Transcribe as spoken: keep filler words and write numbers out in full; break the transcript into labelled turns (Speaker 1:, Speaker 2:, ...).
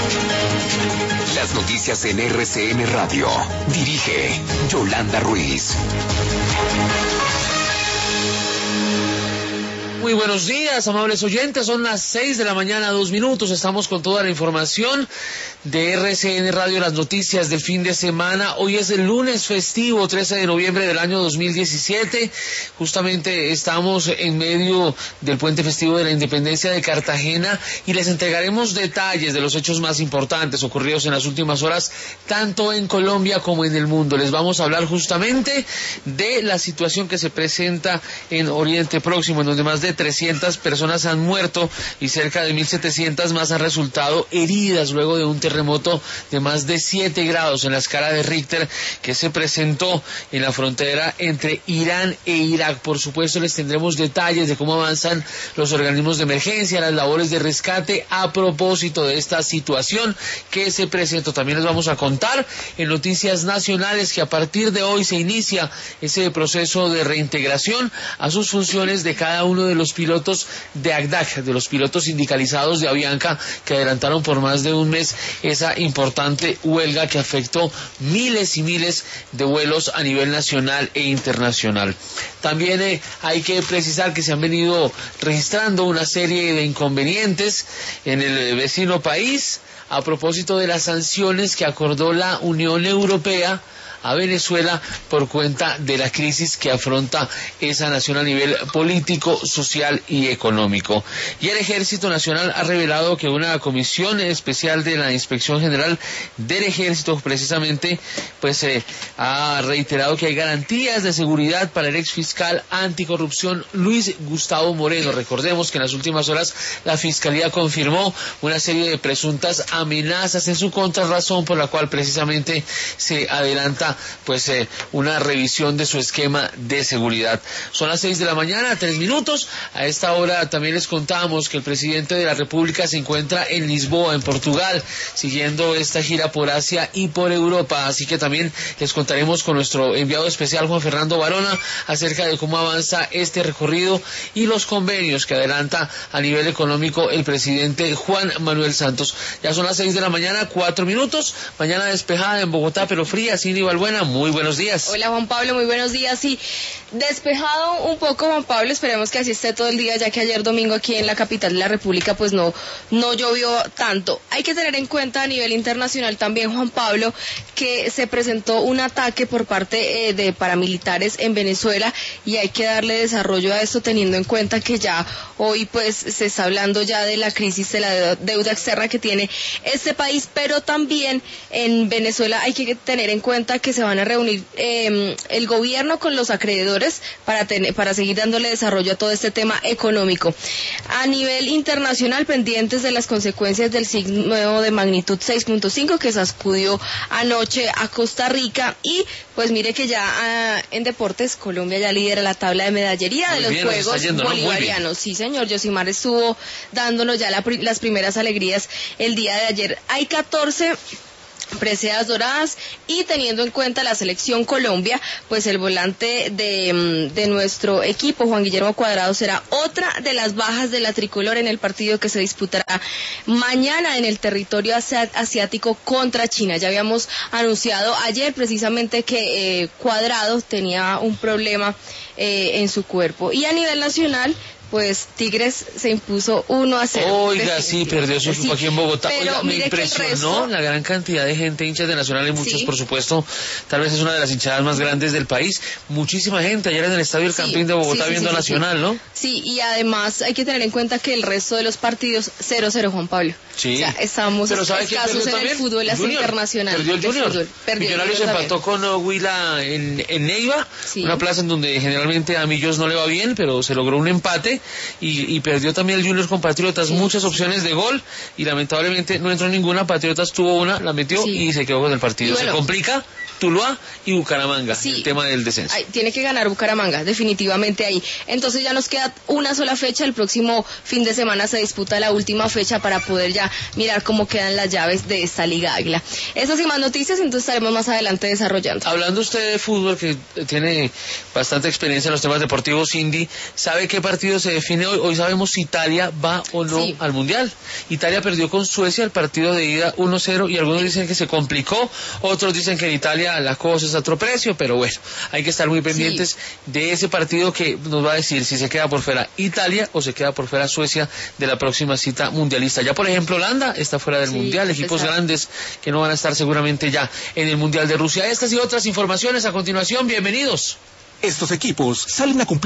Speaker 1: Las noticias en R C N Radio. Dirige Yolanda Ruiz.
Speaker 2: Muy buenos días, amables oyentes. Son las seis de la mañana, dos minutos. Estamos con toda la información de R C N Radio, las noticias del fin de semana. Hoy es el lunes festivo, trece de noviembre del año dos mil diecisiete. Justamente estamos en medio del puente festivo de la Independencia de Cartagena y les entregaremos detalles de los hechos más importantes ocurridos en las últimas horas, tanto en Colombia como en el mundo. Les vamos a hablar justamente de la situación que se presenta en Oriente Próximo, en donde más de trescientas personas han muerto y cerca de mil setecientas más han resultado heridas luego de un terremoto de más de siete grados en la escala de Richter que se presentó en la frontera entre Irán e Irak. Por supuesto, les tendremos detalles de cómo avanzan los organismos de emergencia, las labores de rescate a propósito de esta situación que se presentó. También les vamos a contar en noticias nacionales que a partir de hoy se inicia ese proceso de reintegración a sus funciones de cada uno de los pilotos de ACDAC, de los pilotos sindicalizados de Avianca, que adelantaron por más de un mes esa importante huelga que afectó miles y miles de vuelos a nivel nacional e internacional. También eh, hay que precisar que se han venido registrando una serie de inconvenientes en el vecino país a propósito de las sanciones que acordó la Unión Europea a Venezuela por cuenta de la crisis que afronta esa nación a nivel político, social y económico. Y el Ejército Nacional ha revelado que una comisión especial de la Inspección General del Ejército precisamente pues eh, ha reiterado que hay garantías de seguridad para el exfiscal anticorrupción Luis Gustavo Moreno. Recordemos que en las últimas horas la Fiscalía confirmó una serie de presuntas amenazas en su contra, razón por la cual precisamente se adelanta pues eh, una revisión de su esquema de seguridad. Son las seis de la mañana, tres minutos. A esta hora también les contamos que el presidente de la República se encuentra en Lisboa, en Portugal, siguiendo esta gira por Asia y por Europa. Así que también les contaremos con nuestro enviado especial Juan Fernando Barona acerca de cómo avanza este recorrido y los convenios que adelanta a nivel económico el presidente Juan Manuel Santos. Ya son las seis de la mañana, cuatro minutos. Mañana despejada en Bogotá, pero fría, sin igual. Buena, muy buenos días.
Speaker 3: Hola Juan Pablo, muy buenos días. Sí, despejado un poco Juan Pablo, esperemos que así esté todo el día, ya que ayer domingo aquí en la capital de la República pues no, no llovió tanto. Hay que tener en cuenta a nivel internacional también, Juan Pablo, que se presentó un ataque por parte eh, de paramilitares en Venezuela y hay que darle desarrollo a esto teniendo en cuenta que ya hoy pues se está hablando ya de la crisis de la deuda externa que tiene este país, pero también en Venezuela hay que tener en cuenta que se van a reunir eh, el gobierno con los acreedores para, tener, para seguir dándole desarrollo a todo este tema económico. A nivel internacional, pendientes de las consecuencias del sismo de magnitud seis punto cinco que sacudió anoche a Costa Rica y pues mire que ya ah, en deportes Colombia ya lidera la tabla de medallería de los
Speaker 2: bien,
Speaker 3: Juegos
Speaker 2: yendo,
Speaker 3: Bolivarianos. ¿No? Sí, señor, Yosimar estuvo dándonos ya la, las primeras alegrías el día de ayer. Hay catorce preseas doradas y teniendo en cuenta la selección Colombia, pues el volante de, de nuestro equipo, Juan Guillermo Cuadrado, será otra de las bajas de la tricolor en el partido que se disputará mañana en el territorio asiático contra China. Ya habíamos anunciado ayer precisamente que eh, Cuadrado tenía un problema eh, en su cuerpo. Y a nivel nacional, pues Tigres se impuso uno a cero.
Speaker 2: Oiga, sí, perdió su equipo sí, aquí en Bogotá. Oiga, me impresionó resto... la gran cantidad de gente, hinchas de Nacional y muchos, sí. por supuesto, tal vez es una de las hinchadas más grandes del país. Muchísima gente ayer en el Estadio El sí, Campín de Bogotá sí, sí, viendo sí, Nacional, sí. ¿no?
Speaker 3: Sí, y además hay que tener en cuenta que el resto de los partidos cero cero, Juan Pablo.
Speaker 2: Sí.
Speaker 3: O sea, estamos escasos en
Speaker 2: también?
Speaker 3: el fútbol así internacional.
Speaker 2: Perdió el Junior. Perdió Millonarios el empató con uh, Huila en, en Neiva, sí. una plaza en donde generalmente a Millos no le va bien, pero se logró un empate y, y perdió también el Junior con Patriotas, sí. muchas opciones de gol y lamentablemente no entró ninguna. Patriotas tuvo una, la metió sí. y se quedó con el partido. Bueno, ¿se complica? Tuluá y Bucaramanga,
Speaker 3: Sí.
Speaker 2: el tema del descenso.
Speaker 3: Ay, tiene que ganar Bucaramanga, definitivamente ahí. Entonces ya nos queda una sola fecha, el próximo fin de semana se disputa la última fecha para poder ya mirar cómo quedan las llaves de esta Liga Águila. Esas y más noticias, entonces estaremos más adelante desarrollando.
Speaker 2: Hablando usted de fútbol, que tiene bastante experiencia en los temas deportivos, Cindy, ¿sabe qué partido se define hoy? Hoy sabemos si Italia va o no
Speaker 3: Sí.
Speaker 2: al Mundial. Italia perdió con Suecia el partido de ida uno cero y algunos dicen que se complicó, otros dicen que en Italia la cosa es a otro precio, pero bueno, hay que estar muy pendientes sí. de ese partido que nos va a decir si se queda por fuera Italia o se queda por fuera Suecia de la próxima cita mundialista. Ya por ejemplo Holanda está fuera del sí, Mundial, equipos exacto. grandes que no van a estar seguramente ya en el Mundial de Rusia. Estas y otras informaciones a continuación, bienvenidos.
Speaker 1: Estos equipos salen a cumplir